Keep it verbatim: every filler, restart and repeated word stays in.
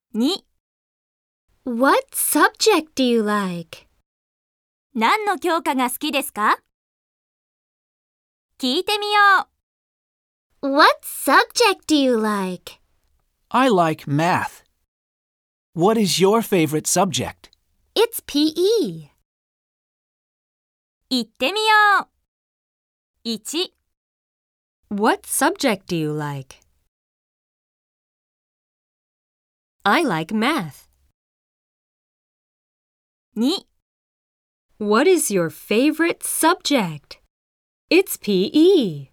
に What subject do you like? 何の教科が好きですか？聞いてみよう。 What subject do you like? I like math. What is your favorite subject? It's P E. 言ってみよう。いち What subject do you like? I like math. に What is your favorite subject? It's P E.